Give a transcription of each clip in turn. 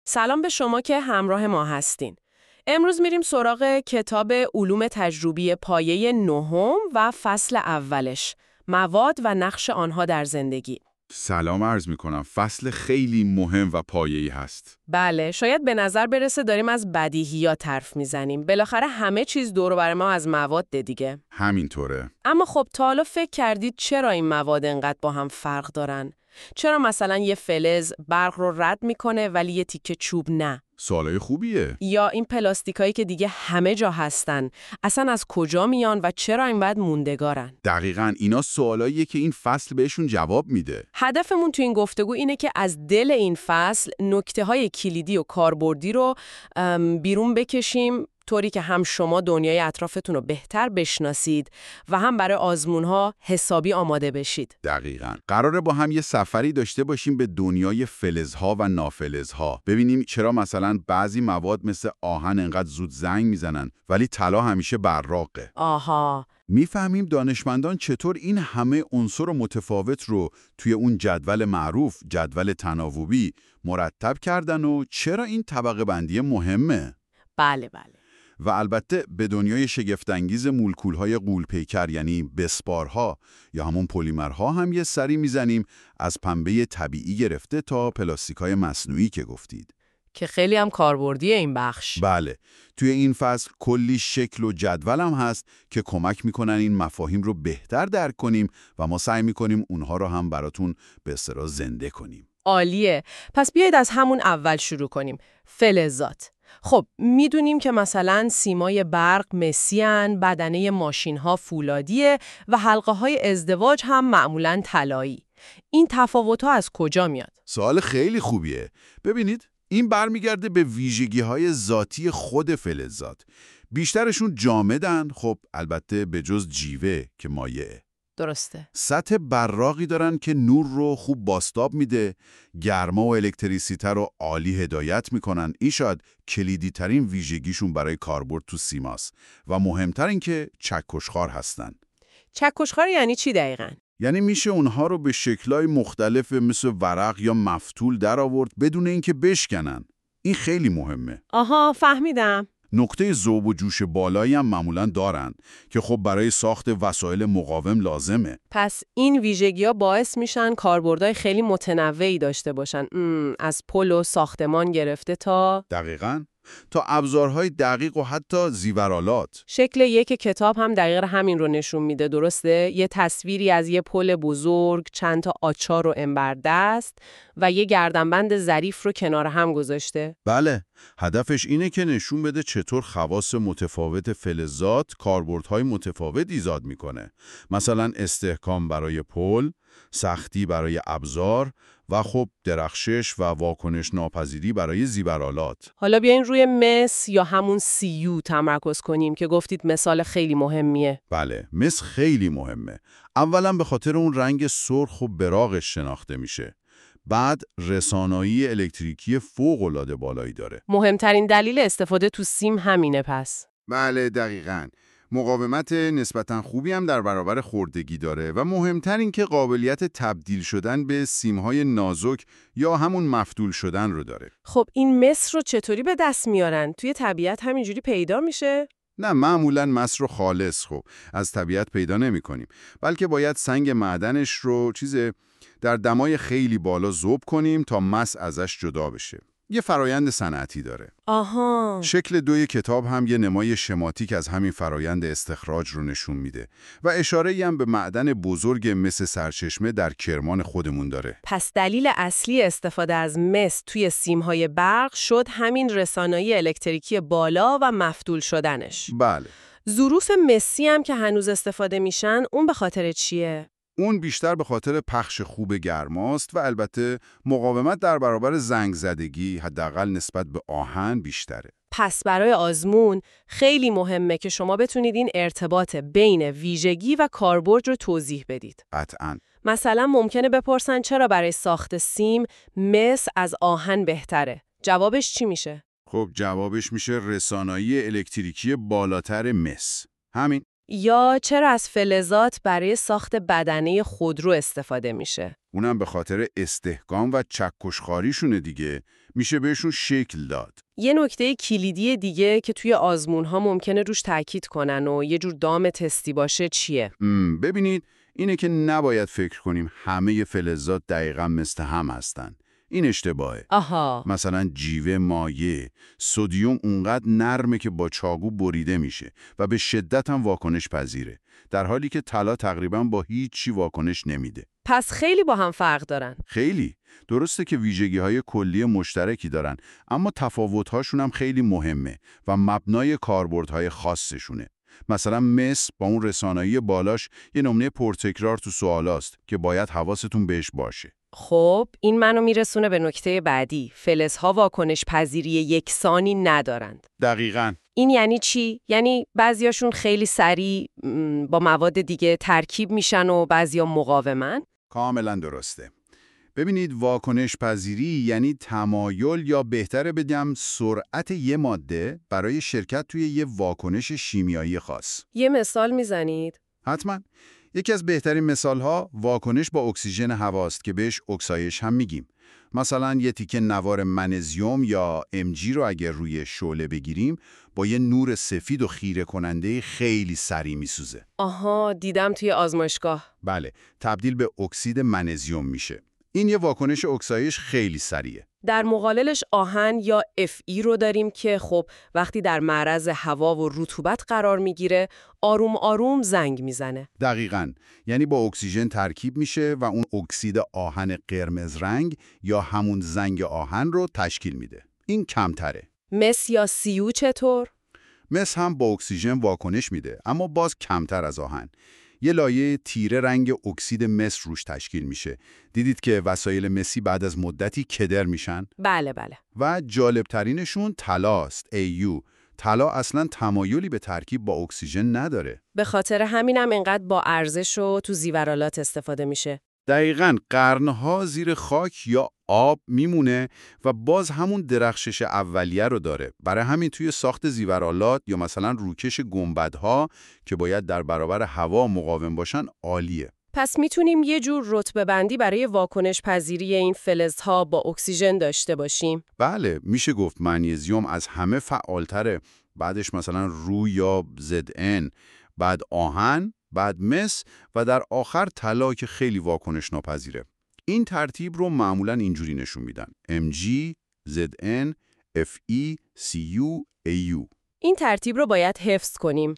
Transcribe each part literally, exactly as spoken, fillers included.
سلام به شما که همراه ما هستین. امروز میریم سراغ کتاب علوم تجربی پایه نهم و فصل اولش، مواد و نقش آنها در زندگی. سلام عرض می کنم. فصل خیلی مهم و پایه‌ای هست. بله، شاید به نظر برسه داریم از بدیهیات حرف میزنیم. بالاخره همه چیز دور و بر ما از مواد دیگه. همینطوره. اما خب تا حالا فکر کردید چرا این مواد انقدر با هم فرق دارن؟ چرا مثلا یه فلز برق رو رد میکنه ولی یه تیکه چوب نه؟ سوالای خوبیه. یا این پلاستیکایی که دیگه همه جا هستن، اصلا از کجا میان و چرا اینقدر موندگارن؟ دقیقاً اینا سوالاییه که این فصل بهشون جواب میده. هدفمون تو این گفتگو اینه که از دل این فصل نکته‌های کلیدی و کاربردی رو بیرون بکشیم، طوری که هم شما دنیای اطرافتون رو بهتر بشناسید و هم برای آزمون‌ها حسابی آماده بشید. دقیقاً. قراره با هم یه سفری داشته باشیم به دنیای فلزها و نافلزها. ببینیم چرا مثلا بعضی مواد مثل آهن انقدر زود زنگ میزنن ولی طلا همیشه براقه. آها. میفهمیم دانشمندان چطور این همه عنصر متفاوت رو توی اون جدول معروف، جدول تناوبی مرتب کردن و چرا این طبقه بندی مهمه. بله بله. و البته به دنیای شگفت‌انگیز مولکول‌های غول‌پیکر یعنی بسپارها یا همون پلیمرها هم یه سری میزنیم، از پنبه طبیعی گرفته تا پلاستیک‌های مصنوعی که گفتید. که خیلی هم کاربردیه این بخش. بله، توی این فصل کلی شکل و جدول هم هست که کمک میکنن این مفاهیم رو بهتر درک کنیم و ما سعی میکنیم اونها رو هم براتون به اصطلاح زنده کنیم. عالیه. پس بیایید از همون اول شروع کنیم. فلزات. خب میدونیم که مثلا سیمای برق مسیان، بدنه ماشین‌ها فولادیه و حلقه‌های ازدواج هم معمولاً طلایی. این تفاوت‌ها از کجا میاد؟ سوال خیلی خوبیه. ببینید، این برمیگرده به ویژگی‌های ذاتی خود فلزات. بیشترشون جامدن، خب البته به جز جیوه که مایعه. درسته. سطح براقی دارن که نور رو خوب بازتاب میده، گرما و الکتریسیته رو عالی هدایت میکنن. این شاید کلیدی ترین ویژگیشون برای کاربرد تو سیماست و مهمتر این که چکشخوار هستن. چکشخوار یعنی چی دقیقاً؟ یعنی میشه اونها رو به شکل‌های مختلف مثل ورق یا مفتول در آورد بدون اینکه بشکنن. این خیلی مهمه. آها، فهمیدم. نقطه ذوب و جوش بالایی هم معمولاً دارن که خب برای ساخت وسایل مقاوم لازمه. پس این ویژگی‌ها باعث میشن کاربردهای خیلی متنوعی داشته باشن. ام، از پل و ساختمان گرفته تا دقیقاً تا ابزارهای دقیق و حتی زیورآلات. شکل یک کتاب هم دقیق همین رو نشون میده، درسته؟ یه تصویری از یه پل بزرگ، چند تا آچار و انبردست و یه گردنبند ظریف رو کنار هم گذاشته. بله، هدفش اینه که نشون بده چطور خواص متفاوت فلزات کاربردهای متفاوت ایجاد میکنه. مثلا استحکام برای پل، سختی برای ابزار و خب درخشش و واکنش ناپذیری برای زیورآلات. حالا بیاین روی مس یا همون سی یو تمرکز کنیم که گفتید مثال خیلی مهمیه. بله، مس خیلی مهمه. اولا به خاطر اون رنگ سرخ و براقش شناخته میشه. بعد رسانایی الکتریکی فوق‌العاده بالایی داره. مهمترین دلیل استفاده تو سیم همینه پس. بله دقیقاً. مقاومت نسبتاً خوبی هم در برابر خوردگی داره و مهمتر این که قابلیت تبدیل شدن به سیم‌های نازک یا همون مفتول شدن رو داره. خب این مس رو چطوری به دست میارن؟ توی طبیعت همینجوری پیدا میشه؟ نه، معمولاً مس رو خالص خب از طبیعت پیدا نمی کنیم، بلکه باید سنگ معدنش رو چیز در دمای خیلی بالا ذوب کنیم تا مس ازش جدا بشه. یه فرایند صنعتی داره. آها. شکل دوی کتاب هم یه نمای شماتیک از همین فرایند استخراج رو نشون میده و اشاره‌ای هم به معدن بزرگ مس سرچشمه در کرمان خودمون داره. پس دلیل اصلی استفاده از مس توی سیم‌های برق شد همین رسانایی الکتریکی بالا و مفتول شدنش. بله. ظروف مسی هم که هنوز استفاده میشن، اون به خاطر چیه؟ اون بیشتر به خاطر پخش خوب گرماست و البته مقاومت در برابر زنگ زدگی حداقل نسبت به آهن بیشتره. پس برای آزمون خیلی مهمه که شما بتونید این ارتباط بین ویژگی و کاربرد رو توضیح بدید. قطعاً. مثلا ممکنه بپرسن چرا برای ساخت سیم مس از آهن بهتره؟ جوابش چی میشه؟ خب جوابش میشه رسانایی الکتریکی بالاتر مس. همین. یا چرا از فلزات برای ساخت بدنه خودرو استفاده میشه؟ اونم به خاطر استحکام و چکشخاریشونه دیگه، میشه بهشون شکل داد. یه نکته کلیدی دیگه که توی آزمون‌ها ممکنه روش تاکید کنن و یه جور دام تستی باشه چیه؟ م، ببینید اینه که نباید فکر کنیم همه فلزات دقیقاً مثل هم هستن. این اشتباهه. آها. مثلا جیوه مایع، سدیم اونقدر نرمه که با چاقو بریده میشه و به شدت هم واکنش پذیره، در حالی که طلا تقریباً با هیچ چی واکنش نمیده. پس خیلی با هم فرق دارن. خیلی. درسته که ویژگی‌های کلی مشترکی دارن، اما تفاوت‌هاشون هم خیلی مهمه و مبنای کاربردهای خاصشونه. مثلا مس با اون رسانایی بالاش یه نمونه پرتکرار تو سوالاست که باید حواستون بهش باشه. خب این منو میرسونه به نکته بعدی. فلزها واکنش پذیری یکسانی ندارند. دقیقاً. این یعنی چی؟ یعنی بعضیاشون خیلی سریع م، با مواد دیگه ترکیب میشن و بعضیا مقاومن؟ کاملا درسته. ببینید واکنش پذیری یعنی تمایل یا بهتره بگم سرعت یه ماده برای شرکت توی یه واکنش شیمیایی خاص. یه مثال میزنید؟ حتما. یکی از بهترین مثالها واکنش با اکسیژن هواست که بهش اکسایش هم میگیم. مثلا یه تیکه نوار منزیم یا ام جی رو اگر روی شعله بگیریم با یه نور سفید و خیره کننده خیلی سریع میسوزه. آها، دیدم توی آزمایشگاه. بله، تبدیل به اکسید منزیم میشه. این یه واکنش اکسایش خیلی سریعه. در مقابلش آهن یا اف ای رو داریم که خب وقتی در معرض هوا و رطوبت قرار میگیره آروم آروم زنگ میزنه. دقیقاً. یعنی با اکسیژن ترکیب میشه و اون اکسید آهن قرمز رنگ یا همون زنگ آهن رو تشکیل میده. این کمتره. مس یا سیو چطور؟ مس هم با اکسیژن واکنش میده، اما باز کمتر از آهن. یه لایه تیره رنگ اکسید مس روش تشکیل میشه. دیدید که وسایل مسی بعد از مدتی کدر میشن؟ بله بله. و جالبترینشون طلاست، ای یو. طلا اصلا تمایلی به ترکیب با اکسیژن نداره. به خاطر همینم اینقدر با ارزش و تو زیورالات استفاده میشه. دقیقاً. قرنها زیر خاک یا آب میمونه و باز همون درخشش اولیه رو داره. برای همین توی ساخت زیورالات یا مثلا روکش گنبدها که باید در برابر هوا مقاوم باشن عالیه. پس میتونیم یه جور رتبه بندی برای واکنش پذیری این فلزها با اکسیژن داشته باشیم؟ بله، میشه گفت منیزیم از همه فعالتره. بعدش مثلا روی یا زد ان، بعد آهن، بعد مس و در آخر طلا که خیلی واکنش ناپذیره. این ترتیب رو معمولاً اینجوری نشون میدن: ام جی، زد ان، اف ای، سی یو، ای یو. این ترتیب رو باید حفظ کنیم.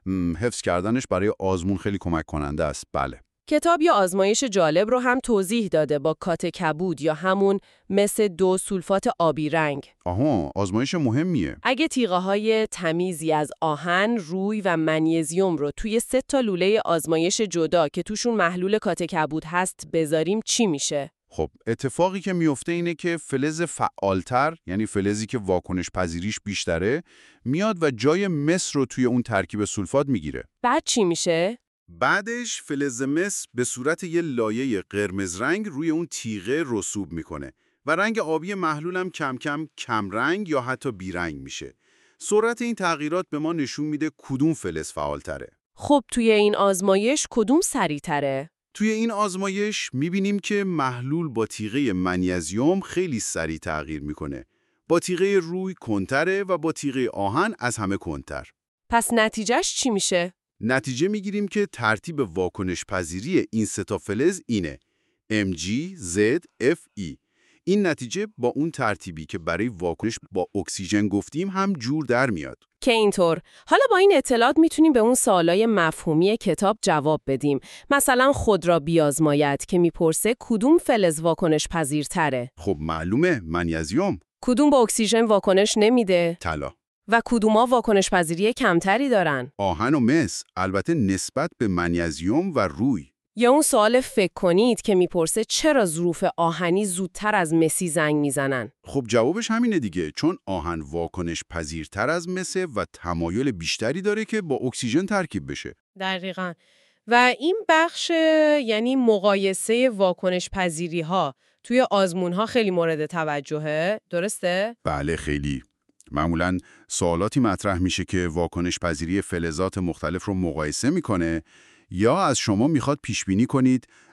حفظ کردنش برای آزمون خیلی کمک کننده است. بله. کتاب یا آزمایش جالب رو هم توضیح داده با کات کبود یا همون مس دو سولفات آبی رنگ. آها، آزمایش مهمیه. اگه تیغه های تمیزی از آهن، روی و منیزیم رو توی سه تا لوله آزمایش جدا که توشون محلول کات کبود هست بذاریم چی میشه؟ خب اتفاقی که میفته اینه که فلز فعالتر، یعنی فلزی که واکنش پذیریش بیشتره، میاد و جای مس رو توی اون ترکیب سولفات میگیره. بعد چی میشه؟ بعدش فلز مس به صورت یه لایه قرمز رنگ روی اون تیغه رسوب میکنه و رنگ آبی محلولم کم کم کم رنگ یا حتی بیرنگ میشه. سرعت این تغییرات به ما نشون میده کدوم فلز فعالتره. خب توی این آزمایش کدوم سریع‌تره؟ توی این آزمایش میبینیم که محلول با تیغه منیزیم خیلی سریع تغییر میکنه. با تیغه روی کنتره و با تیغه آهن از همه کنتر. پس نتیجهش چی میشه؟ نتیجه میگیریم که ترتیب واکنش پذیری این سه تا فلز اینه: ام جی، زد، اف ای. این نتیجه با اون ترتیبی که برای واکنش با اکسیژن گفتیم هم جور در میاد. که اینطور. حالا با این اطلاعات میتونیم به اون سوالای مفهومی کتاب جواب بدیم. مثلا خود را بیازماید که میپرسه کدوم فلز واکنش پذیرتره؟ خب معلومه، منیزیم. کدوم با اکسیژن واکنش نمیده؟ طلا. و کدوما واکنش پذیری کمتری دارن؟ آهن و مس، البته نسبت به منیزیم و روی. یا اون سوال فکر کنید که میپرسه چرا ظروف آهنی زودتر از مسی زنگ میزنن؟ خب جوابش همینه دیگه، چون آهن واکنش پذیرتر از مسه و تمایل بیشتری داره که با اکسیژن ترکیب بشه. دقیقاً. و این بخش یعنی مقایسه واکنش پذیری ها توی آزمون ها خیلی مورد توجهه، درسته؟ بله خیلی. معمولاً سوالاتی مطرح میشه که واکنش پذیری فلزات مختلف رو مقایسه میکنه یا از شما میخواد پیش بینی کنید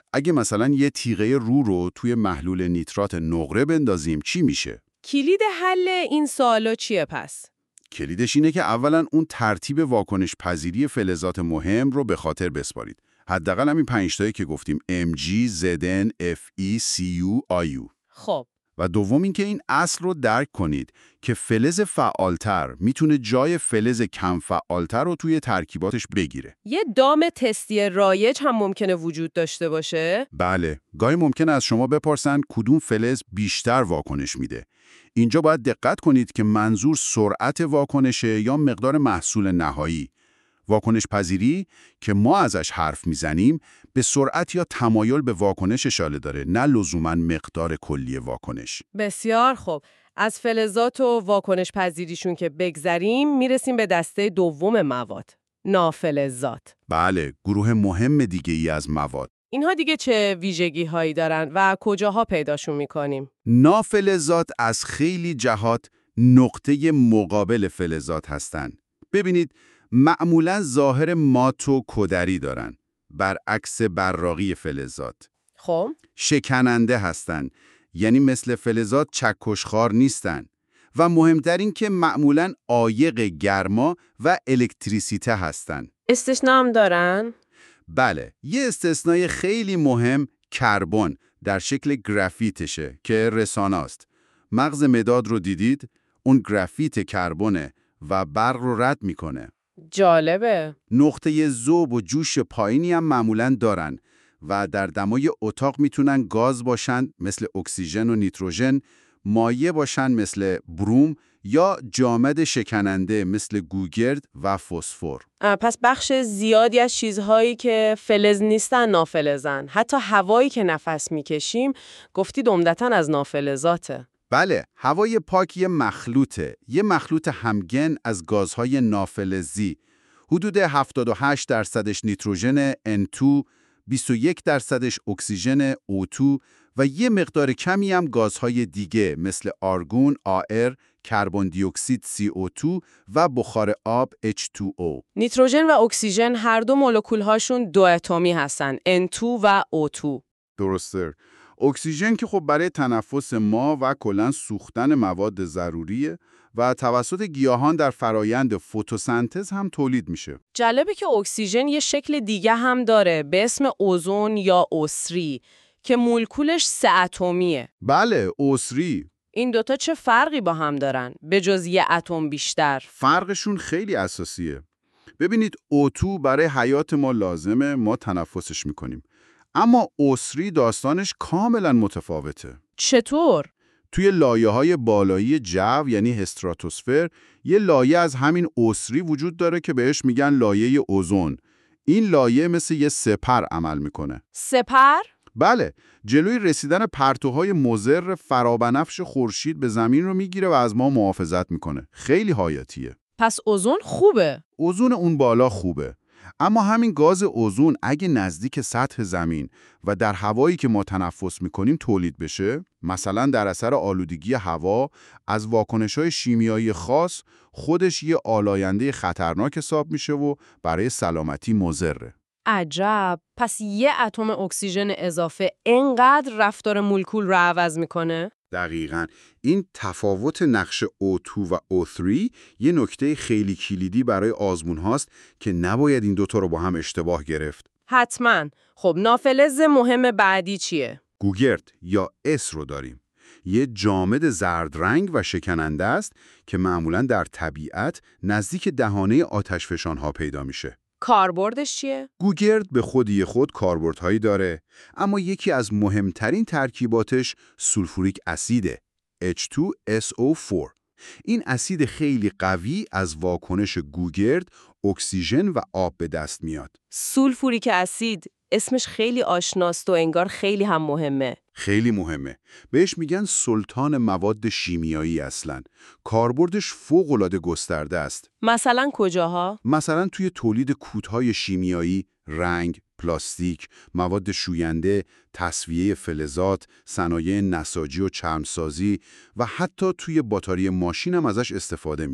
اگه مثلا یه تیغه رو رو توی محلول نیترات نقره بندازیم چی میشه؟ کلید حل این سوالا چیه پس؟ کلیدش اینه که اولا اون ترتیب واکنش پذیری فلزات مهم رو به خاطر بسپارید. حداقل همین پنج تایی که گفتیم ام جی، زد ان، اف ای، سی یو، آی یو. خب و دوم اینکه این اصل رو درک کنید که فلز فعالتر میتونه جای فلز کم فعالتر رو توی ترکیباتش بگیره. یه دام تستی رایج هم ممکنه وجود داشته باشه؟ بله، گاهی ممکنه از شما بپرسن کدوم فلز بیشتر واکنش میده. اینجا باید دقت کنید که منظور سرعت واکنشه یا مقدار محصول نهایی. واکنش پذیری که ما ازش حرف میزنیم به سرعت یا تمایل به واکنش اشاره داره، نه لزوماً مقدار کلی واکنش. بسیار خوب. از فلزات و واکنش پذیریشون که بگذریم میرسیم به دسته دوم مواد. نافلزات. بله، گروه مهم دیگه ای از مواد. اینها دیگه چه ویژگی هایی دارن و کجاها پیداشون میکنیم؟ نافلزات از خیلی جهات نقطه مقابل فلزات هستن. ببینید، معمولاً ظاهر مات و کدری دارن، برعکس براقی فلزات. خب شکننده هستن، یعنی مثل فلزات چکشخوار نیستن. و مهمتر این که معمولاً عایق گرما و الکتریسیته هستن. استثنا هم دارن؟ بله، یه استثنای خیلی مهم کربن در شکل گرافیتشه که رسانه است. مغز مداد رو دیدید؟ اون گرافیت کربونه و برق رو رد میکنه. جالبه. نقطه ذوب و جوش پایینی هم معمولاً دارن و در دمای اتاق میتونن گاز باشن مثل اکسیژن و نیتروژن، مایع باشن مثل بروم یا جامد شکننده مثل گوگرد و فسفر. پس بخش زیادی از چیزهایی که فلز نیستن نافلزن. حتی هوایی که نفس میکشیم گفتید عمدتاً از نافلزاته. بله، هوای پاک یه مخلوطه، یه مخلوط همگن از گازهای نافلزی. حدود هفتاد و هشت درصدش نیتروژن ان تو، بیست و یک درصدش اکسیژن او تو و یه مقدار کمی هم گازهای دیگه مثل آرگون، آئر، کربن دی اکسید سی او دو و بخار آب اچ تو او. نیتروژن و اکسیژن هر دو مولکول هاشون دو اتمی هستن، ان تو و او تو. درسته. اکسیژن که خب برای تنفس ما و کلاً سوختن مواد ضروریه و توسط گیاهان در فرایند فتوسنتز هم تولید میشه. جالبه که اکسیژن یه شکل دیگه هم داره به اسم اوزون یا اوسری که مولکولش سه اتمیه. بله، اوسری. این دوتا چه فرقی با هم دارن به جز یه اتم بیشتر؟ فرقشون خیلی اساسیه. ببینید، او تو برای حیات ما لازمه، ما تنفسش میکنیم. اما اوسری داستانش کاملا متفاوته. چطور؟ توی لایه‌های بالایی جو یعنی استراتوسفر یه لایه از همین اوسری وجود داره که بهش میگن لایه اوزون. این لایه مثل یه سپر عمل میکنه. سپر؟ بله، جلوی رسیدن پرتوهای مضر فرابنفش خورشید به زمین رو میگیره و از ما محافظت میکنه. خیلی حیاتیه. پس اوزون خوبه. اوزون اون بالا خوبه. اما همین گاز اوزون اگه نزدیک سطح زمین و در هوایی که ما تنفس میکنیم تولید بشه، مثلا در اثر آلودگی هوا از واکنش‌های شیمیایی خاص، خودش یه آلاینده خطرناک حساب میشه و برای سلامتی مضره. عجب. پس یه اتم اکسیژن اضافه اینقدر رفتار مولکول رو عوض میکنه؟ دقیقاً. این تفاوت نقش او تو و او سه یه نکته خیلی کلیدی برای آزمون هاست که نباید این دوتا رو با هم اشتباه گرفت. حتماً. خب نافلز مهم بعدی چیه؟ گوگرد یا اس رو داریم. یه جامد زرد رنگ و شکننده است که معمولاً در طبیعت نزدیک دهانه آتشفشان‌ها پیدا میشه. کاربردش چیه؟ گوگرد به خودی خود کاربردهایی داره، اما یکی از مهمترین ترکیباتش سولفوریک اسیده، اچ تو اس او چهار. این اسید خیلی قوی از واکنش گوگرد، اکسیژن و آب به دست میاد. سولفوریک اسید اسمش خیلی آشناست و انگار خیلی هم مهمه. خیلی مهمه. بهش میگن سلطان مواد شیمیایی اصلاً. کاربردش فوق‌العاده گسترده است. مثلا کجاها؟ مثلا توی تولید کودهای شیمیایی، رنگ، پلاستیک، مواد شوینده، تصفیه فلزات، صنایع نساجی و چرمسازی و حتی توی باتری ماشین هم ازش استفاده میشه.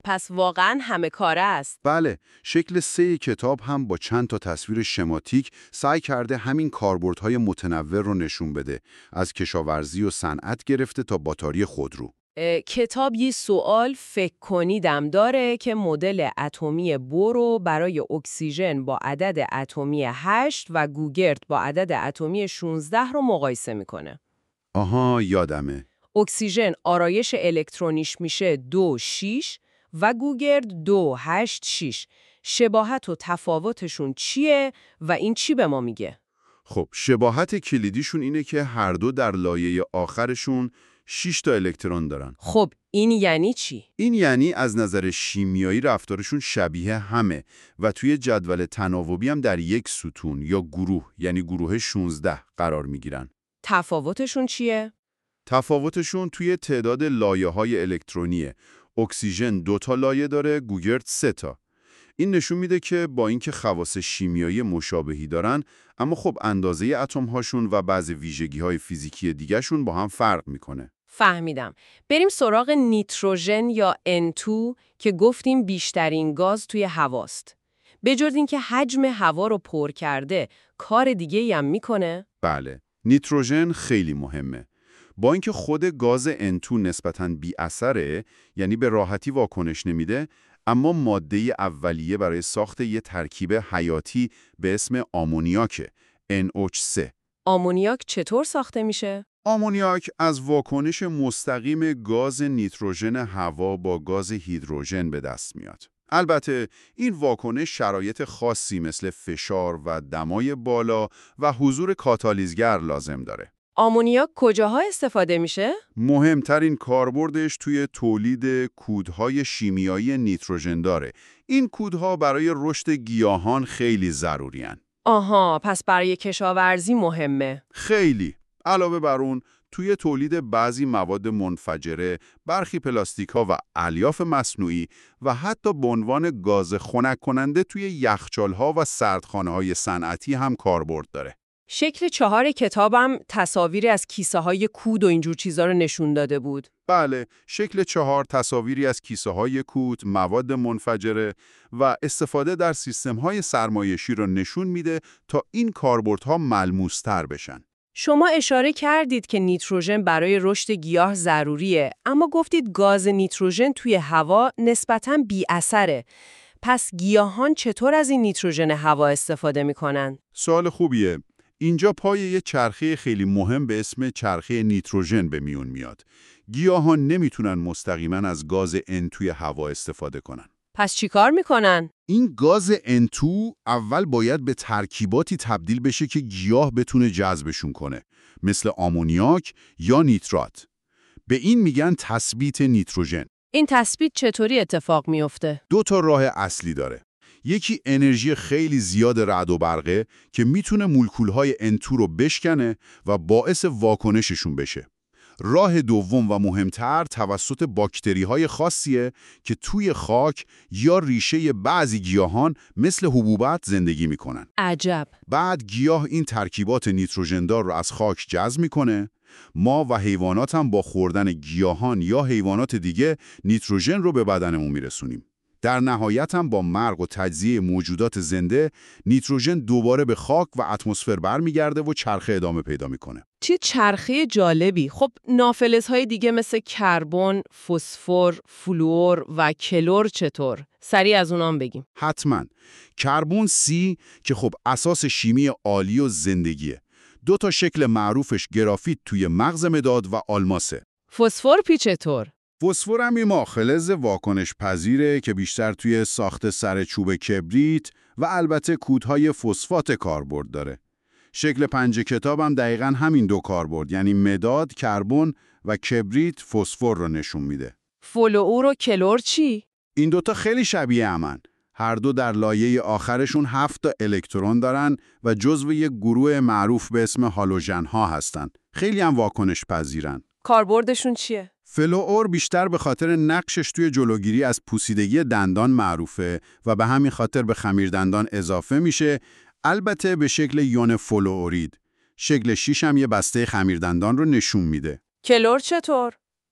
پس واقعاً همه کاره است. بله، شکل سه کتاب هم با چند تا تصویر شماتیک سعی کرده همین کاربردهای متنوع رو نشون بده، از کشاورزی و صنعت گرفته تا باتاری خودرو. اه، کتاب یه سوال فکر کنیدم داره که مدل اتمی بورو برای اکسیژن با عدد اتمی هشت و گوگرد با عدد اتمی شانزده رو مقایسه میکنه. آها، یادمه. اکسیژن آرایش الکترونیش میشه دو شیش و گوگرد دو هشت شیش. شباهت و تفاوتشون چیه و این چی به ما میگه؟ خب، شباهت کلیدیشون اینه که هر دو در لایه آخرشون شش تا الکترون دارن. خب این یعنی چی؟ این یعنی از نظر شیمیایی رفتارشون شبیه همه و توی جدول تناوبی هم در یک ستون یا گروه، یعنی گروه شانزده قرار میگیرن. تفاوتشون چیه؟ تفاوتشون توی تعداد لایه‌های الکترونیه. اکسیژن دو تا لایه داره، گوگرد سه تا. این نشون میده که با اینکه خواص شیمیایی مشابهی دارن، اما خب اندازه اتم‌هاشون و بعضی ویژگی‌های فیزیکی دیگه‌شون با هم فرق میکنه. فهمیدم. بریم سراغ نیتروژن یا ان دو که گفتیم بیشترین گاز توی هواست. بجز این که حجم هوا رو پر کرده، کار دیگه‌ای هم میکنه؟ بله، نیتروژن خیلی مهمه. با اینکه خود گاز ان دو نسبتاً بی اثره، یعنی به راحتی واکنش نمیده، اما ماده اولیه برای ساخت یه ترکیب حیاتی به اسم آمونیاک ان اچ سه. آمونیاک چطور ساخته میشه؟ آمونیاک از واکنش مستقیم گاز نیتروژن هوا با گاز هیدروژن به دست میاد. البته این واکنش شرایط خاصی مثل فشار و دمای بالا و حضور کاتالیزگر لازم داره. آمونیاک کجاها استفاده میشه؟ مهمترین کاربردش توی تولید کودهای شیمیایی نیتروژن داره. این کودها برای رشد گیاهان خیلی ضروری هن. آها، پس برای کشاورزی مهمه. خیلی. علاوه بر اون، توی تولید بعضی مواد منفجره، برخی پلاستیک‌ها و الیاف مصنوعی و حتی به عنوان گاز خنک کننده توی یخچال‌ها و سردخانه‌های صنعتی هم کاربرد داره. شکل چهار کتابم تصاویری از کیسه های کود و اینجور چیزا رو نشون داده بود. بله، شکل چهار تصاویری از کیسه های کود، مواد منفجره و استفاده در سیستم های سرمایشی رو نشون میده تا این کاربردها ملموس‌تر بشن. شما اشاره کردید که نیتروژن برای رشد گیاه ضروریه، اما گفتید گاز نیتروژن توی هوا نسبتاً بی اثره. پس گیاهان چطور از این نیتروژن هوا استفاده میکنن؟ سوال خوبیه. اینجا پای یه چرخه خیلی مهم به اسم چرخه نیتروژن به میون میاد. گیاهان نمیتونن مستقیما از گاز ان توی هوا استفاده کنن. پس چیکار میکنن؟ این گاز ان دو اول باید به ترکیباتی تبدیل بشه که گیاه بتونه جذبشون کنه، مثل آمونیاک یا نیترات. به این میگن تثبیت نیتروژن. این تثبیت چطوری اتفاق میفته؟ دو تا راه اصلی داره. یکی انرژی خیلی زیاد رعد و برقه که میتونه مولکولهای ان دو رو بشکنه و باعث واکنششون بشه. راه دوم و مهمتر توسط باکتری‌های خاصیه که توی خاک یا ریشه بعضی گیاهان مثل حبوبات زندگی میکنن. عجب. بعد گیاه این ترکیبات نیتروژندار رو از خاک جذب میکنه. ما و حیوانات هم با خوردن گیاهان یا حیوانات دیگه نیتروژن رو به بدنمون میرسونیم. در نهایت هم با مرگ و تجزیه موجودات زنده، نیتروژن دوباره به خاک و اتمسفر برمیگرده و چرخه ادامه پیدا میکنه. چه چرخه جالبی. خب نافلزهای دیگه مثل کربن، فسفر، فلور و کلور چطور؟ سریع از اونام بگیم. حتما. کربن سی که خب اساس شیمی عالی و زندگیه. دو تا شکل معروفش گرافیت توی مغز مداد و آلماسه. فسفر پی چطور؟ فسفر هم یه ماخلز واکنش پذیره که بیشتر توی ساخت سر چوب کبریت و البته کودهای فسفات کاربرد داره. شکل پنج کتاب هم دقیقاً همین دو کاربرد، یعنی مداد، کربن و کبریت فسفر رو نشون میده. فلور و کلور چی؟ این دوتا خیلی شبیه همن. هر دو در لایه آخرشون هفت تا الکترون دارن و جزو یک گروه معروف به اسم هالوژن ها هستن. خیلی هم واکنش پذیرن. کاربردشون چیه؟ فلور بیشتر به خاطر نقشش توی جلوگیری از پوسیدگی دندان معروفه و به همین خاطر به خمیر دندان اضافه میشه، البته به شکل یون فلورید. شکل شیش هم یه بسته خمیر دندان رو نشون میده. کلور چطور؟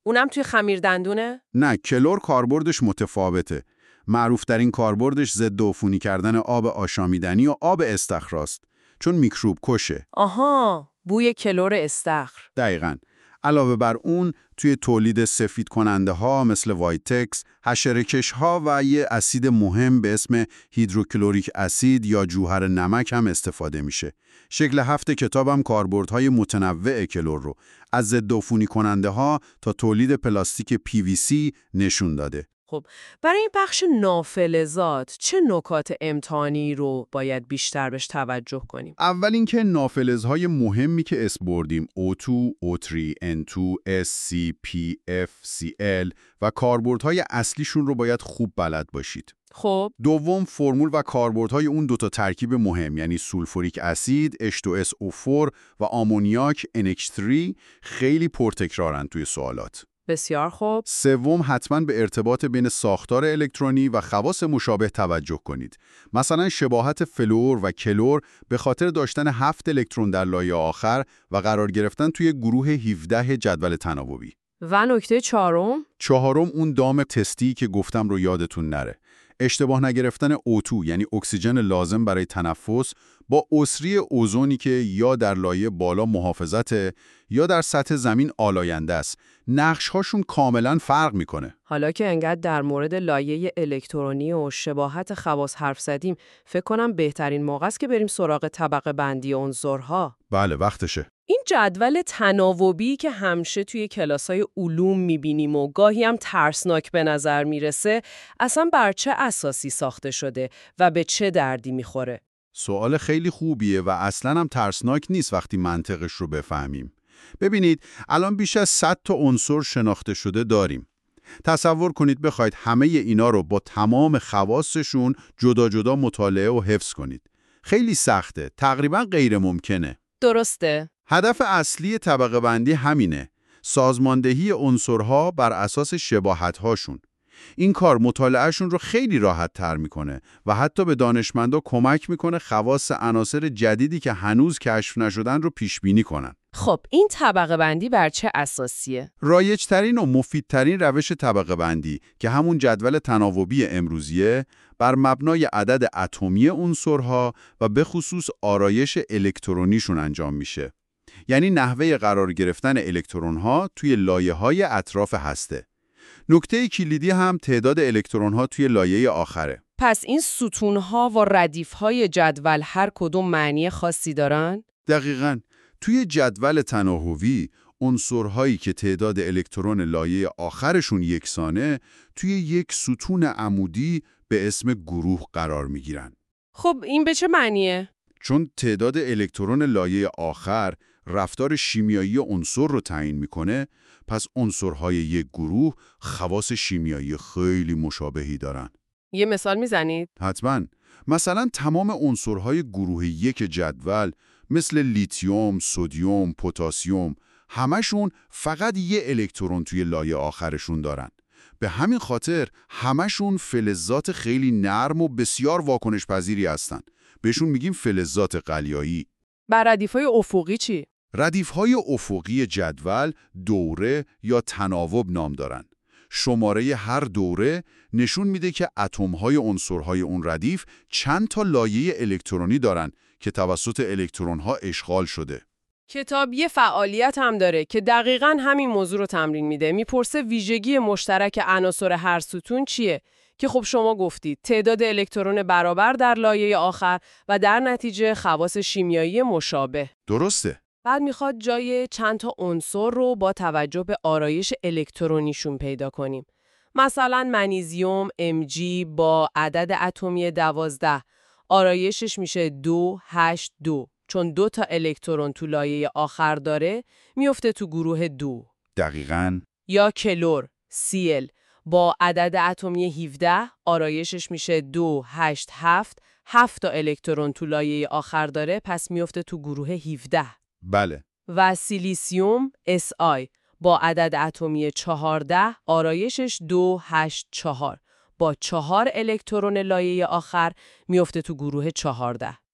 اونم توی خمیر دندونه؟ نه، کلور کاربردش متفاوته. معروف‌ترین کاربردش ضد عفونی کردن آب آشامیدنی و آب استخراست، چون میکروب کشه. آها، بوی کلور استخر. دقیقاً. علاوه بر اون توی تولید سفید کننده ها مثل وایتکس، حشره‌کش ها و یه اسید مهم به اسم هیدروکلوریک اسید یا جوهر نمک هم استفاده میشه. شکل هفت کتابم کاربردهای متنوع کلور رو از ضد عفونی کننده ها تا تولید پلاستیک پی وی سی نشون داده. خب برای این بخش نافلزات چه نکات امتحانی رو باید بیشتر بهش توجه کنیم؟ اول اینکه نافلزهای مهمی که اسم بردیم او تو، او تری، ان تو، اس، سی، پی، اف، سی ال و کاربردهای اصلیشون رو باید خوب بلد باشید. خب دوم، فرمول و کاربردهای اون دوتا ترکیب مهم یعنی سولفوریک اسید اچ تو اس او فور و آمونیاک ان اچ تری خیلی پرتکرارن توی سوالات. بسیار خوب. سوم، حتما به ارتباط بین ساختار الکترونی و خواص مشابه توجه کنید. مثلا شباهت فلور و کلور به خاطر داشتن هفت الکترون در لایه آخر و قرار گرفتن توی گروه هفده جدول تناوبی. و نکته چهارم؟ چهارم، اون دام تستی که گفتم رو یادتون نره. اشتباه نگرفتن او تو یعنی اکسیژن لازم برای تنفس با اسری اوزونی که یا در لایه بالا محافظته یا در سطح زمین آلاینده است. نقش‌هاشون کاملا فرق میکنه. حالا که انقدر در مورد لایه الکترونی و شباهت خواص حرف زدیم، فکر کنم بهترین موقع است که بریم سراغ طبقه بندی عنصرها. بله، وقتشه. این جدول تناوبی که همیشه توی کلاس‌های علوم می‌بینیم و گاهی هم ترسناک به نظر میرسه، اصلا بر چه اساسی ساخته شده و به چه دردی میخوره؟ سوال خیلی خوبیه و اصلا هم ترسناک نیست وقتی منطقش رو بفهمیم. ببینید، الان بیش از صد تا عنصر شناخته شده داریم. تصور کنید بخواید همه اینا رو با تمام خواصشون جدا جدا مطالعه و حفظ کنید. خیلی سخته، تقریبا غیر ممکنه. درسته. هدف اصلی طبقه بندی همینه، سازماندهی عنصرها بر اساس شباهت‌هاشون. این کار مطالعهشون رو خیلی راحت تر میکنه و حتی به دانشمندا کمک میکنه خواص عناصر جدیدی که هنوز کشف نشدن رو پیش بینی کنن. خب این طبقه بندی بر چه اساسیه؟ رایج‌ترین و مفیدترین روش طبقه بندی که همون جدول تناوبی امروزیه، بر مبنای عدد اتمی عنصرها و به خصوص آرایش الکترونیشون انجام میشه. یعنی نحوه قرار گرفتن الکترون‌ها توی لایه‌های اطراف هسته. نکته کلیدی هم تعداد الکترون‌ها توی لایه آخره. پس این ستون‌ها و ردیف‌های جدول هر کدوم معنی خاصی دارن؟ دقیقاً. توی جدول تناوبی، عنصرهایی که تعداد الکترون لایه آخرشون یکسانه، توی یک ستون عمودی به اسم گروه قرار می‌گیرن. خب این به چه معنیه؟ چون تعداد الکترون لایه آخر رفتار شیمیایی عنصر رو تعیین میکنه، پس عنصرهای یک گروه خواص شیمیایی خیلی مشابهی دارن. یه مثال میزنید؟ حتما. مثلا تمام عنصرهای گروه یک جدول مثل لیتیوم، سدیم، پتاسیم، همشون فقط یه الکترون توی لایه آخرشون دارن. به همین خاطر همشون فلزات خیلی نرم و بسیار واکنش پذیری هستن. بهشون میگیم فلزات قلیایی. بر ردیف‌های افقی چی؟ ردیف‌های افقی جدول دوره یا تناوب نام دارن. شماره هر دوره نشون میده که اتم‌های عنصرهای اون ردیف چند تا لایه الکترونی دارن که توسط الکترون‌ها اشغال شده. کتاب یه فعالیت هم داره که دقیقاً همین موضوع رو تمرین میده. میپرسه ویژگی مشترک عناصر هر ستون چیه؟ که خب شما گفتید تعداد الکترون برابر در لایه آخر و در نتیجه خواص شیمیایی مشابه. درسته. بعد میخواد جای چند تا عنصر رو با توجه به آرایش الکترونیشون پیدا کنیم. مثلا منیزیم ام جی با عدد اتمی دوازده، آرایشش میشه دو هشت دو. چون دو تا الکترون تو لایه آخر داره، میفته تو گروه دو. دقیقاً. یا کلور سی ال با عدد اتمی هفده، آرایشش میشه دو هشت هفت. هفت تا الکترون تو لایه آخر داره، پس میفته تو گروه هفده. بله. و سیلیسیوم اس آی با عدد اتمی چهارده، آرایشش دو هشت چهار. با چهار الکترون لایه آخر میفته تو گروه چهارده.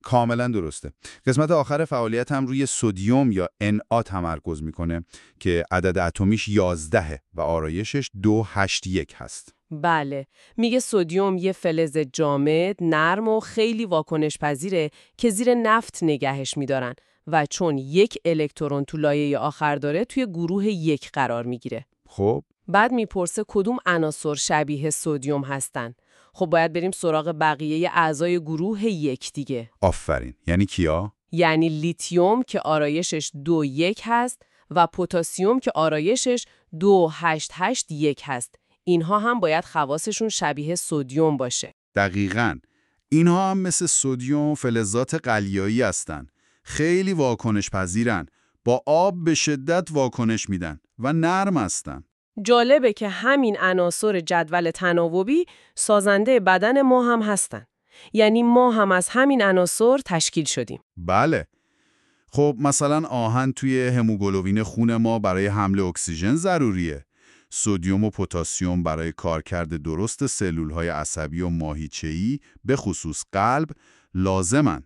کاملا درسته. قسمت آخر فعالیت هم روی سدیم یا ان ای تمرکز میکنه که عدد اتمیش یازده و آرایشش دو هشت یک هست. بله، میگه سدیم یه فلز جامد، نرم و خیلی واکنش پذیره که زیر نفت نگهش میدارن و چون یک الکترون تو لایه آخر داره توی گروه یک قرار میگیره. خب بعد میپرسه کدوم عناصر شبیه سدیم هستن. خب باید بریم سراغ بقیه اعضای گروه یک دیگه. آفرین. یعنی کیا؟ یعنی لیتیوم که آرایشش دو یک هست و پتاسیم که آرایشش دو هشت هشت یک هست. اینها هم باید خواصشون شبیه سدیم باشه. دقیقاً. اینها هم مثل سدیم فلزات قلیایی هستن. خیلی واکنش پذیرن. با آب به شدت واکنش میدن و نرم هستن. جالبه که همین عناصر جدول تناوبی سازنده بدن ما هم هستن. یعنی ما هم از همین عناصر تشکیل شدیم. بله. خب مثلا آهن توی هموگلوبین خون ما برای حمل اکسیژن ضروریه. سدیم و پتاسیم برای کارکرد درست سلول‌های عصبی و ماهیچه‌ای به خصوص قلب لازمن.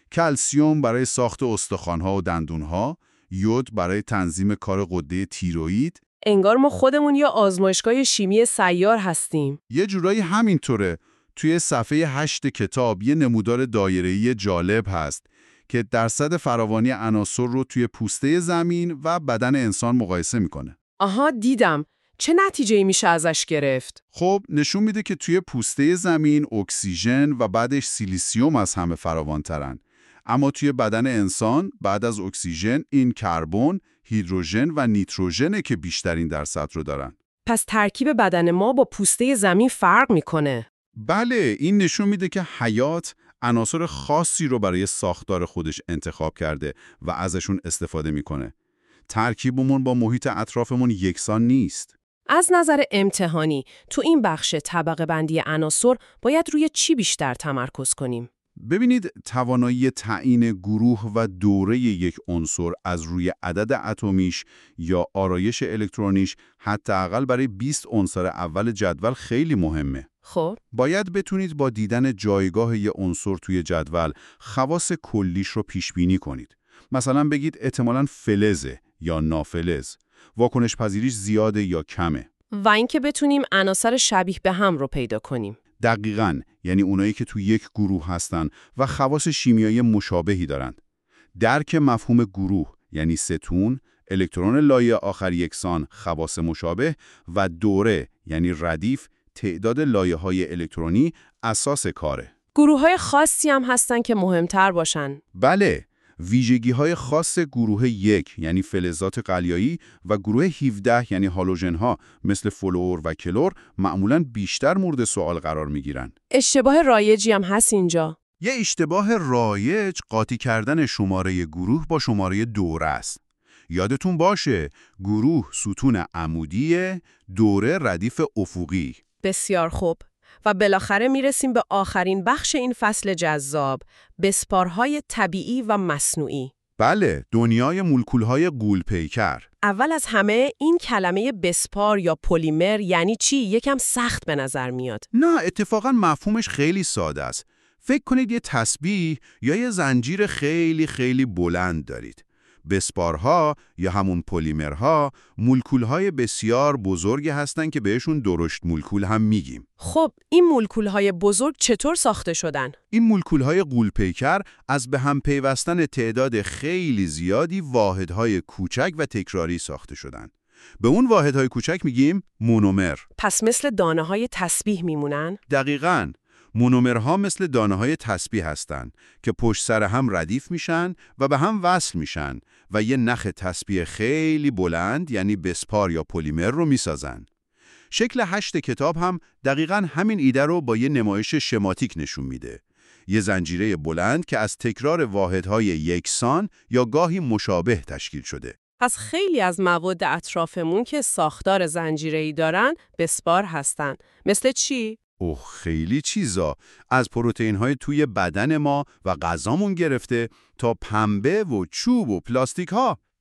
کلسیم برای ساخت استخوان‌ها و دندون‌ها، یود برای تنظیم کار غده تیروئید. انگار ما خودمون یا آزمایشگاه شیمی سیار هستیم. یه جورایی همینطوره. توی صفحه هشت کتاب یه نمودار دایره‌ای جالب هست که درصد فراوانی عناصر رو توی پوسته زمین و بدن انسان مقایسه میکنه. آها دیدم. چه نتیجه‌ای میشه ازش گرفت؟ خب نشون میده که توی پوسته زمین اکسیژن و بعدش سیلیسیوم از همه فراوان‌ترن. اما توی بدن انسان بعد از اکسیژن این کربن، هیدروژن و نیتروژنه که بیشترین درصد رو دارن. پس ترکیب بدن ما با پوسته زمین فرق میکنه. بله، این نشون میده که حیات عناصر خاصی رو برای ساختار خودش انتخاب کرده و ازشون استفاده میکنه. ترکیبمون با محیط اطرافمون یکسان نیست. از نظر امتحانی تو این بخش طبقه بندی عناصر باید روی چی بیشتر تمرکز کنیم؟ ببینید توانایی تعیین گروه و دوره یک عنصر از روی عدد اتمیش یا آرایش الکترونیش حداقل برای بیست عنصر اول جدول خیلی مهمه. خب باید بتونید با دیدن جایگاه یک عنصر توی جدول خواص کلیش رو پیش بینی کنید. مثلا بگید احتمالاً فلزه یا نافلز، واکنش پذیریش زیاده یا کمه. و اینکه بتونیم عناصر شبیه به هم رو پیدا کنیم. دقیقاً، یعنی اونایی که تو یک گروه هستن و خواص شیمیایی مشابهی دارن. درک مفهوم گروه یعنی ستون، الکترون لایه آخر یکسان خواص مشابه و دوره یعنی ردیف تعداد لایه‌های الکترونی اساس کاره. گروه‌های خاصی هم هستن که مهمتر باشن. بله، ویژگی‌های خاص گروه یک یعنی فلزات قلیایی و گروه هفده یعنی هالوژن‌ها مثل فلور و کلور معمولاً بیشتر مورد سوال قرار می‌گیرن. اشتباه رایجی هم هست اینجا. یه اشتباه رایج قاطی کردن شماره گروه با شماره دوره است. یادتون باشه گروه ستون عمودیه، دوره ردیف افقی. بسیار خوب. و بالاخره میرسیم به آخرین بخش این فصل جذاب، بسپارهای طبیعی و مصنوعی. بله، دنیای مولکول‌های غول‌پیکر. اول از همه این کلمه بسپار یا پلیمر یعنی چی؟ یکم سخت به نظر میاد. نه، اتفاقا مفهومش خیلی ساده است. فکر کنید یه تسبیح یا یه زنجیر خیلی خیلی بلند دارید. بسپارها یا همون پلیمرها مولکول‌های بسیار بزرگی هستن که بهشون درشت مولکول هم میگیم. خب این مولکول‌های بزرگ چطور ساخته شدن؟ این مولکول‌های غول‌پیکر از به هم پیوستن تعداد خیلی زیادی واحدهای کوچک و تکراری ساخته شدن. به اون واحدهای کوچک میگیم مونومر. پس مثل دانه‌های تسبیح میمونن؟ دقیقاً. مونومرها مثل دانه‌های تسبیح هستن که پشت سر هم ردیف میشن و به هم وصل میشن و یه نخ تسبیح خیلی بلند یعنی بسپار یا پلیمر رو میسازن. شکل هشت کتاب هم دقیقاً همین ایده رو با یه نمایش شماتیک نشون میده. یه زنجیره بلند که از تکرار واحدهای یکسان یا گاهی مشابه تشکیل شده. پس خیلی از مواد اطرافمون که ساختار زنجیره‌ای دارن بسپار هستن. مثل چی؟ اوه خیلی چیزا، از پروتئین‌های توی بدن ما و غذامون گرفته تا پنبه و چوب و پلاستیک‌ها.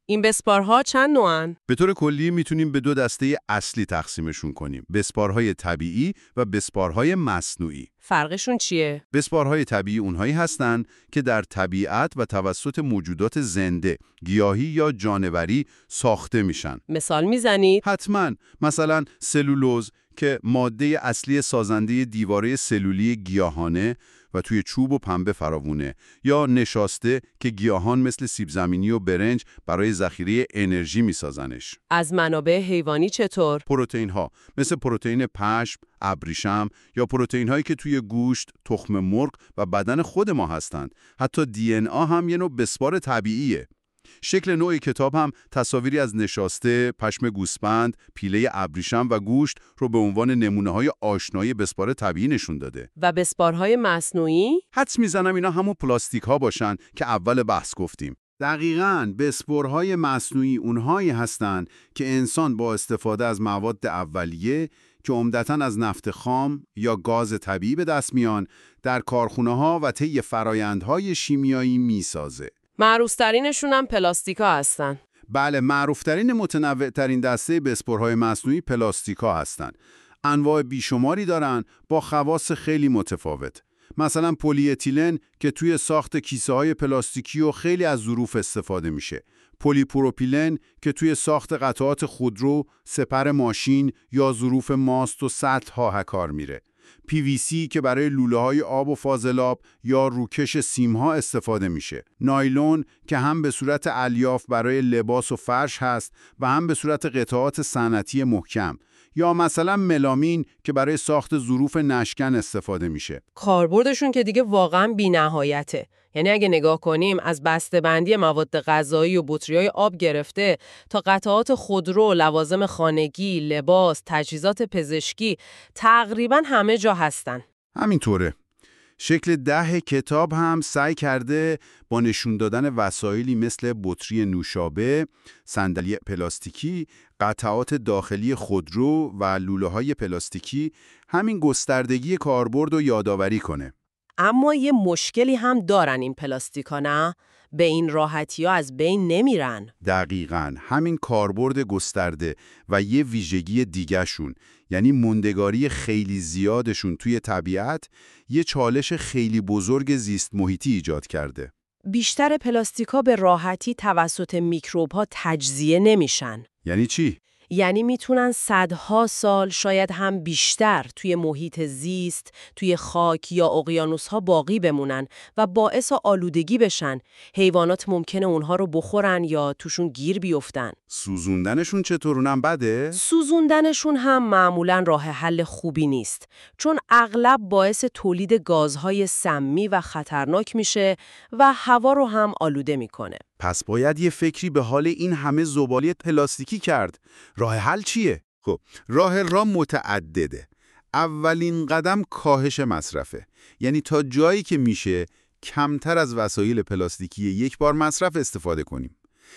این بسپارها چند نوعن؟ به طور کلی میتونیم به دو دسته اصلی تقسیمشون کنیم: بسپارهای طبیعی و بسپارهای مصنوعی. فرقشون چیه؟ بسپارهای طبیعی اونهایی هستن که در طبیعت و توسط موجودات زنده، گیاهی یا جانوری ساخته میشن. مثال میزنید؟ حتما. مثلا سلولوز که ماده اصلی سازنده دیواره سلولی گیاهانه و توی چوب و پنبه فراوونه، یا نشاسته که گیاهان مثل سیب زمینی و برنج برای ذخیره انرژی میسازنش. از منابع حیوانی چطور؟ پروتئین ها مثل پروتئین پشم، ابریشم یا پروتئین هایی که توی گوشت، تخم مرغ و بدن خود ما هستند. حتی دی ان ای هم یه نوع بسپار طبیعیه. شکل نوع کتاب هم تصاویری از نشاسته، پشم گوسفند، پیله ابریشم و گوشت رو به عنوان نمونه‌های آشنایی بسپار طبیعی نشون داده. و بسپارهای مصنوعی؟ حدس میزنم اینا همون پلاستیک ها باشن که اول بحث گفتیم. دقیقاً، بسپارهای مصنوعی اونهایی هستند که انسان با استفاده از مواد اولیه که عمدتاً از نفت خام یا گاز طبیعی به دست میان، در کارخونه‌ها و طی فرآیندهای شیمیایی میسازه. معروف‌ترینشون هم پلاستیکا هستن. بله، معروف‌ترین متنوع‌ترین دسته بسپارهای مصنوعی پلاستیکا هستن. انواع بیشماری دارن با خواص خیلی متفاوت. مثلا پلی اتیلن که توی ساخت کیسه‌های پلاستیکی و خیلی از ظروف استفاده میشه. پلی پروپیلن که توی ساخت قطعات خودرو، سپر ماشین یا ظروف ماست و سطل‌ها کار میره. پی وی سی که برای لوله‌های آب و فاضلاب یا روکش سیم‌ها استفاده میشه. نایلون که هم به صورت الیاف برای لباس و فرش هست و هم به صورت قطعات صنعتی محکم. یا مثلا ملامین که برای ساخت ظروف نشکن استفاده میشه. کاربردشون که دیگه واقعا بی‌نهایته. یعنی اگه نگاه کنیم از بسته‌بندی مواد غذایی و بطری‌های آب گرفته تا قطعات خودرو، لوازم خانگی، لباس، تجهیزات پزشکی، تقریبا همه جا هستن. همینطوره. شکل ده کتاب هم سعی کرده با نشون دادن وسایلی مثل بطری نوشابه، صندلی پلاستیکی، قطعات داخلی خودرو و لوله‌های پلاستیکی همین گستردگی کاربرد رو یادآوری کنه. اما یه مشکلی هم دارن این پلاستیکا، نه؟ به این راحتی‌ها از بین نمیرن. دقیقاً، همین کاربرد گسترده و یه ویژگی دیگه‌شون، یعنی موندگاری خیلی زیادشون توی طبیعت، یه چالش خیلی بزرگ زیست محیطی ایجاد کرده. بیشتر پلاستیکا به راحتی توسط میکروب‌ها تجزیه نمیشن. یعنی چی؟ یعنی میتونن صدها سال، شاید هم بیشتر، توی محیط زیست، توی خاک یا اقیانوس‌ها باقی بمونن و باعث آلودگی بشن. حیوانات ممکنه اونها رو بخورن یا توشون گیر بیفتن. سوزوندنشون چطور؟ اونم بده؟ سوزوندنشون هم معمولاً راه حل خوبی نیست، چون اغلب باعث تولید گازهای سمی و خطرناک میشه و هوا رو هم آلوده میکنه. پس باید یه فکری به حال این همه زباله پلاستیکی کرد. راه حل چیه؟ خب، راه را متعدده. اولین قدم کاهش مصرفه. یعنی تا جایی که میشه کمتر از وسایل پلاستیکی یک بار مصرف استفاده کنیم.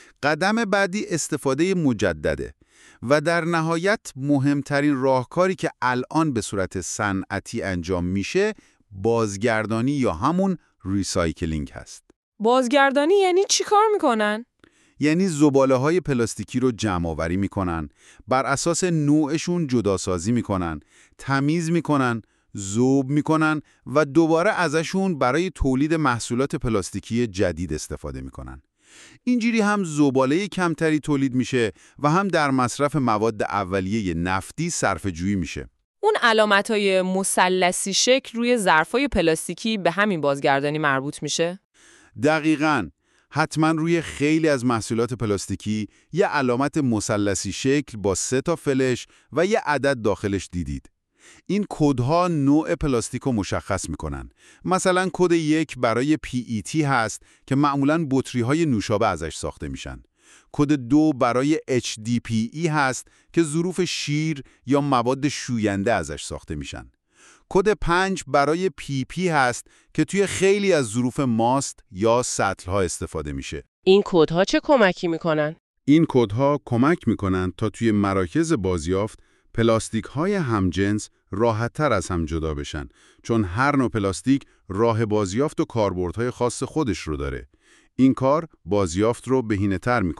قدم بعدی استفاده مجدده. و در نهایت مهمترین راهکاری که الان به صورت صنعتی انجام میشه، بازگردانی یا همون ریسایکلینگ هست. بازگردانی یعنی چی کار میکنن؟ یعنی زباله‌های پلاستیکی رو جمع آوری میکنن، بر اساس نوعشون جداسازی میکنن، تمیز میکنن، ذوب میکنن و دوباره ازشون برای تولید محصولات پلاستیکی جدید استفاده میکنن. اینجوری هم زباله کمتری تولید میشه و هم در مصرف مواد اولیه نفتی صرفه‌جویی میشه. اون علامت‌های مثلثی شکل روی ظرفای پلاستیکی به همین بازگردانی مربوط میشه؟ دقیقاً. حتما روی خیلی از محصولات پلاستیکی یه علامت مثلثی شکل با سه تا فلش و یه عدد داخلش دیدید. این کدها نوع پلاستیک رو مشخص میکنن. مثلا کد یک برای پی ای تی هست که معمولاً بطری‌های نوشابه ازش ساخته میشن. کد دو برای اچ دی پی ای هست که ظروف شیر یا مواد شوینده ازش ساخته میشن. کد پنج برای پی پی هست که توی خیلی از ظروف ماست یا سطل‌ها استفاده میشه. این کدها چه کمکی میکنن؟ این کدها کمک میکنن تا توی مراکز بازیافت پلاستیک‌های همجنس راحت‌تر از هم جدا بشن، چون هر نوع پلاستیک راه بازیافت و کاربردهای خاص خودش رو داره. این کار بازیافت رو بهینه‌تر میکنه.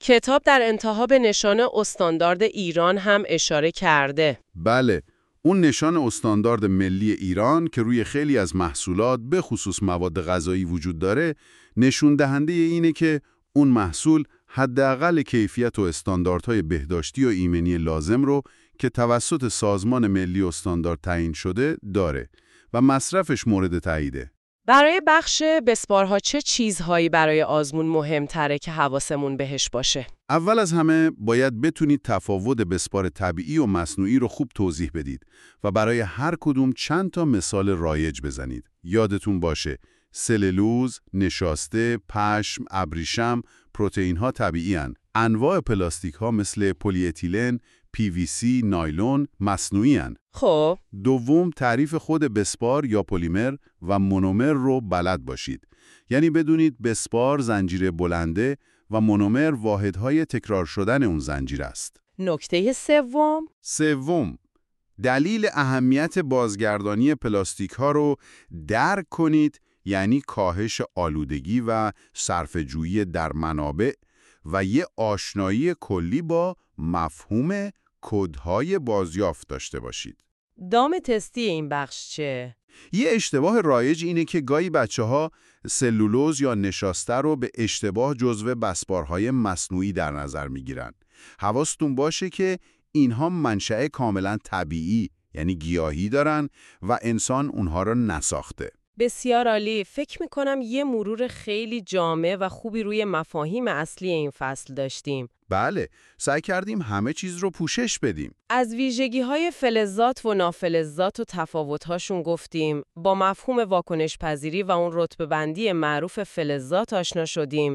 کتاب در انتها به نشان استاندارد ایران هم اشاره کرده. بله، اون نشان استاندارد ملی ایران که روی خیلی از محصولات به خصوص مواد غذایی وجود داره، نشون دهنده اینه که اون محصول حداقل کیفیت و استانداردهای بهداشتی و ایمنی لازم رو که توسط سازمان ملی استاندارد تعیین شده داره و مصرفش مورد تاییده. برای بخش بسپارها چه چیزهایی برای آزمون مهمتره که حواسمون بهش باشه؟ اول از همه باید بتونید تفاوت بسپار طبیعی و مصنوعی رو خوب توضیح بدید و برای هر کدوم چند تا مثال رایج بزنید. یادتون باشه سلولوز، نشاسته، پشم، ابریشم، پروتئین ها طبیعی هن. انواع پلاستیک ها مثل پلی اتیلن، پی وی سی، نایلون مصنوعی هن. خب دوم، تعریف خود بسپار یا پلیمر و مونومر رو بلد باشید. یعنی بدونید بسپار زنجیره بلنده و مونومر واحدهای تکرار شدن اون زنجیره است. نکته سوم سوم، دلیل اهمیت بازگردانی پلاستیک ها رو درک کنید، یعنی کاهش آلودگی و صرفه‌جویی در منابع و یه آشنایی کلی با مفهوم کدهای بازیافت داشته باشید. دام تستی این بخش چه؟ یه اشتباه رایج اینه که گاهی بچه‌ها سلولوز یا نشاسته رو به اشتباه جزو بسپارهای مصنوعی در نظر میگیرن. حواستون باشه که اینها منشأ کاملا طبیعی، یعنی گیاهی دارن و انسان اونها رو نساخته. بسیار عالی. فکر میکنم یه مرور خیلی جامع و خوبی روی مفاهیم اصلی این فصل داشتیم. بله، سعی کردیم همه چیز رو پوشش بدیم. از ویژگی‌های فلزات و نافلزات و تفاوت‌هاشون گفتیم، با مفهوم واکنش پذیری و اون رتبه بندی معروف فلزات آشنا شدیم،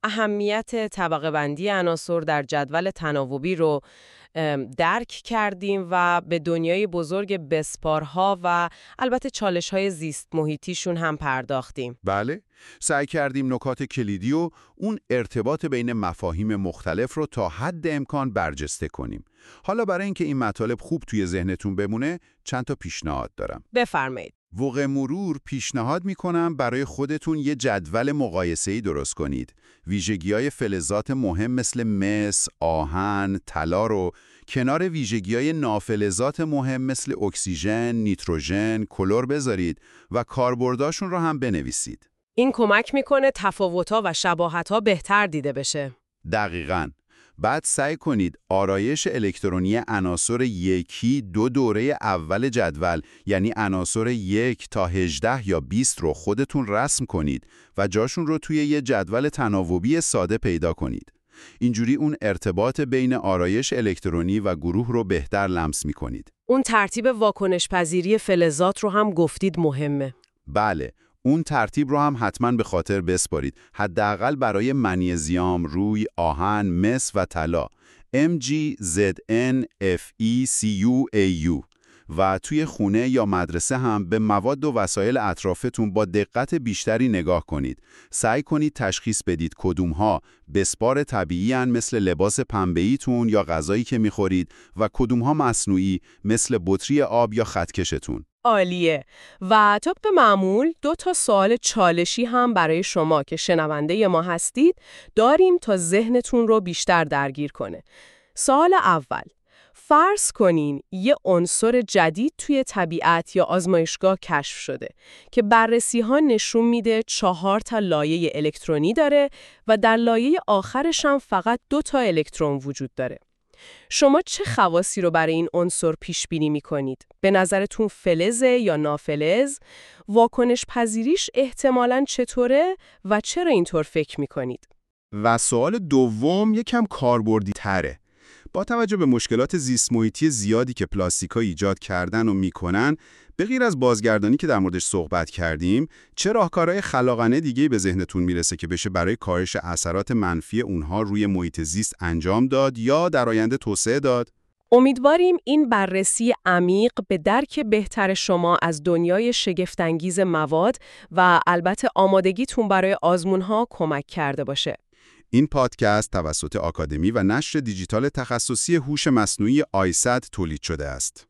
اهمیت طبقه بندی عناصر در جدول تناوبی رو درک کردیم و به دنیای بزرگ بسپارها و البته چالش‌های زیست محیطیشون هم پرداختیم. بله، سعی کردیم نکات کلیدی و اون ارتباط بین مفاهیم مختلف رو تا حد امکان برجسته کنیم. حالا برای اینکه این مطالب خوب توی ذهنتون بمونه، چند تا پیشنهاد دارم. بفرمایید. وقع مرور پیشنهاد میکنم برای خودتون یه جدول مقایسه‌ای درست کنید. ویژگی‌های فلزات مهم مثل مس، آهن، طلا رو کنار ویژگی‌های نافلزات مهم مثل اکسیژن، نیتروژن، کلور بذارید و کاربرداشون رو هم بنویسید. این کمک میکنه تفاوت‌ها و شباهت‌ها بهتر دیده بشه. دقیقاً. بعد سعی کنید آرایش الکترونی عناصر یکی دو دوره اول جدول، یعنی عناصر یک تا هجده یا بیست رو خودتون رسم کنید و جاشون رو توی یه جدول تناوبی ساده پیدا کنید. اینجوری اون ارتباط بین آرایش الکترونی و گروه رو بهتر لمس می‌کنید. اون ترتیب واکنش پذیری فلزات رو هم گفتید مهمه. بله، اون ترتیب رو هم حتما به خاطر بسپارید. حداقل برای منیزیم، روی، آهن، مس و طلا ام جی زد ان اف ای سی یو ای یو و توی خونه یا مدرسه هم به مواد و وسایل اطرافتون با دقت بیشتری نگاه کنید. سعی کنید تشخیص بدید کدومها بسپار طبیعی هن مثل لباس پنبه‌ایتون یا غذایی که میخورید و کدومها مصنوعی مثل بطری آب یا خطکشتون. عالیه. و طبق معمول دو تا سوال چالشی هم برای شما که شنونده ما هستید داریم تا ذهنتون رو بیشتر درگیر کنه. سوال اول، فرض کنین یه عنصر جدید توی طبیعت یا آزمایشگاه کشف شده که بررسی ها نشون میده چهار تا لایه الکترونی داره و در لایه آخرش هم فقط دو تا الکترون وجود داره. شما چه خواصی رو برای این عنصر پیش بینی می‌کنید؟ به نظرتون فلزه یا نافلز؟ واکنش پذیریش احتمالاً چطوره و چرا اینطور فکر می‌کنید؟ و سوال دوم یکم کاربردی تره. با توجه به مشکلات زیست محیطی زیادی که پلاستیک‌ها ایجاد کردن و میکنن، به غیر از بازگردانی که در موردش صحبت کردیم، چه راهکارهای خلاقانه دیگه‌ای به ذهنتون میرسه که بشه برای کاهش اثرات منفی اونها روی محیط زیست انجام داد یا در آینده توسعه داد؟ امیدواریم این بررسی عمیق به درک بهتر شما از دنیای شگفت‌انگیز مواد و البته آمادگیتون برای آزمون‌ها کمک کرده باشه. این پادکست توسط آکادمی و نشر دیجیتال تخصصی هوش مصنوعی آیسد تولید شده است.